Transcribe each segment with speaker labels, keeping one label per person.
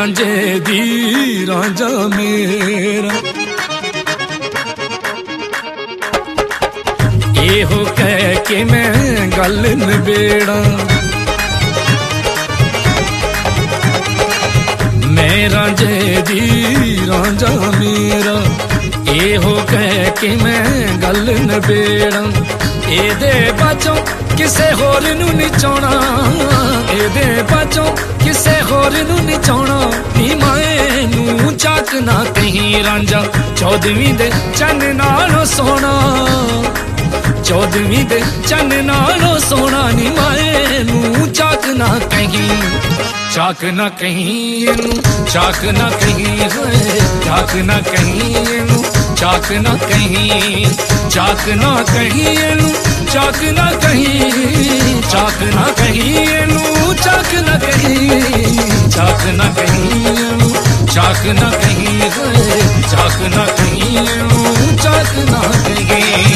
Speaker 1: रांझे दी रांझा मेरा एहो कह के मैं गल नबेड़ा मैं रांझे दी रांझा मेरा एहो कह के मैं गल नबेड़ा एदे बाचों किसे होर नू नी चाहना एदे बाचों किसे होर नू नी चाहना नी माए नू चाक ना कहीं रांझा 14वीं दे चन्न नालों सोना 14वीं दे चन्न नालों सोना नी माए नू चाक ना कहीं चाक ना कहीं चाक ना कहीं चाक ना कहीं चाक ना कहीं चाक ना कहीं चाक ना कहीं चाक ना कहीं चाक ना कहीं चाक ना कहीं चाक ना कहीं चाक ना कहीं चाक ना कहीं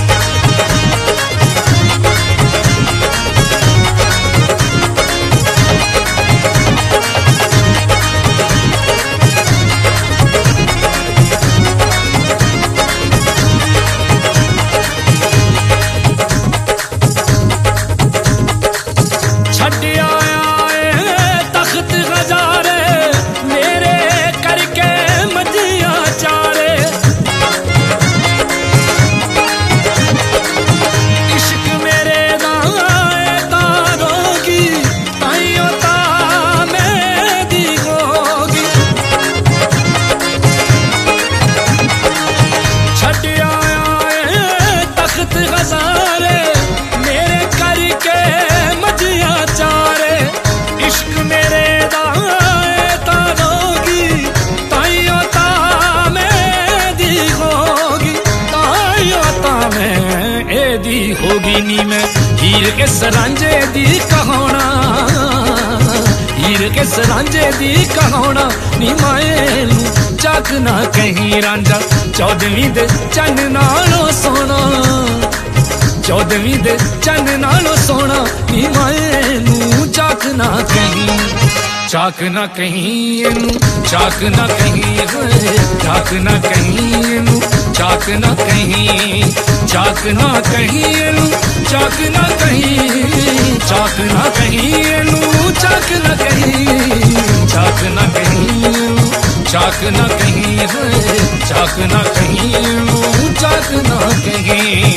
Speaker 1: होगी नी मैं हीर के सरांझे दी कहाना हीर के सरांझे दी कहाना नी माए नू चाक ना कहीं रांझा 14वीं दे चन्न नालों सोना 14वीं दे चन्न नालों सोना नी माए नू चाक ना कहीं चाक ना कहीं चाक ना कहीं चाक ना कहीं चाक ना कहीं चाक ना कहीं चाक ना कहीं चाक ना कहीं चाक ना कहीं चाक ना कहीं चाक ना कहीं चाक ना कहीं चाक ना कहीं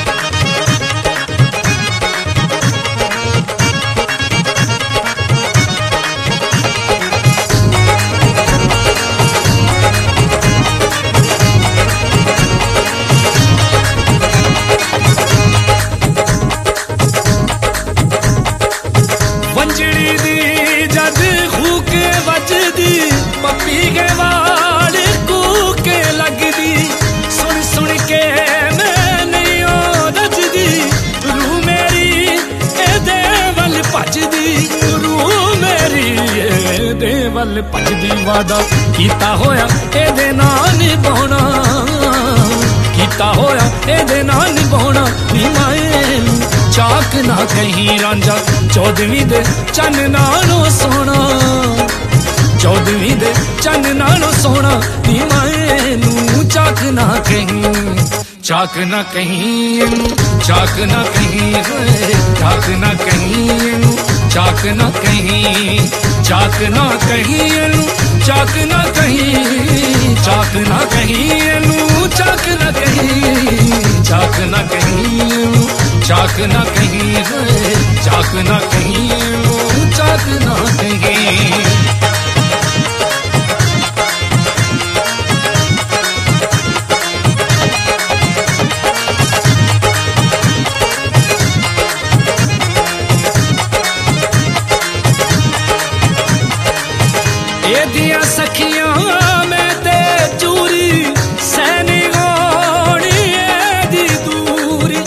Speaker 1: पप्पी के वाल कूके लगदी सुन सुन के मैं नहीं रजदी रू मेरी ए देवल भजदी रू मेरी ए देवल भजदी वादा कीता होया एदे नाल निभाउणा कीता होया एदे नाल निभाउणा नी माए चाक ना कहीं रांझा 14वीं दे चन्न नालों सोना 14वीं दे चन्न नालों सोना नी माए नू चाक ना कहीं चाक ना कहीं चाक ना कहीं चाक ना कहीं चाक ना कहीं चाक ना कहीं चाक ना कहीं चाक ना कहीं चाक ना कहीं चाक ना कहीं चाक ना कहीं चाक ना कहीं चाक ना कहीं दिया सखियां में ते चूरी सैनी गोनी दी दूरी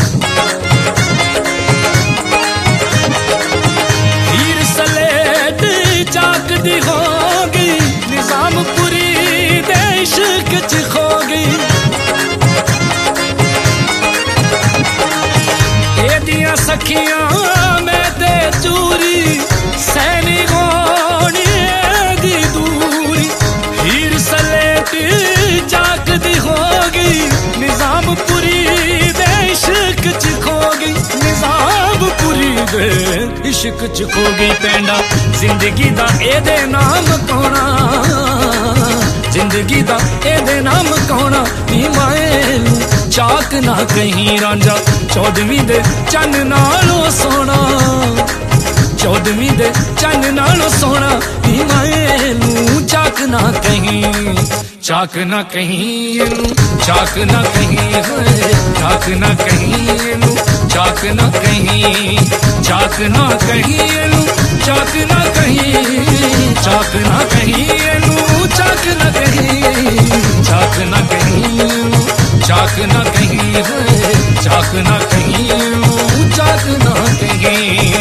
Speaker 1: हीर सलेट चाक दी होगी निजामपुरी देश किच खोगी ए दिया सखियां में ते चूरी सैनी गोनी दी दूरी दे इश्क च खो गई पैंडा जिंदगी दा एदे नाम कौना जिंदगी दा एदे नाम कौना नी माए चाक ना कहीं रांझा 14वीं दे चन्न नालों सोना 14वीं दे चन्न नालों सोना नी माए चाक ना कहीं चाक ना कहीं चाक ना कहीं चाक ना कहीं चाक ना कहीं चाक ना कहीं चाक ना कहीं चाक ना कहीं चाक ना कहीं चाक ना कहीं चाक ना कहीं चाक ना कहीं चाक ना कहीं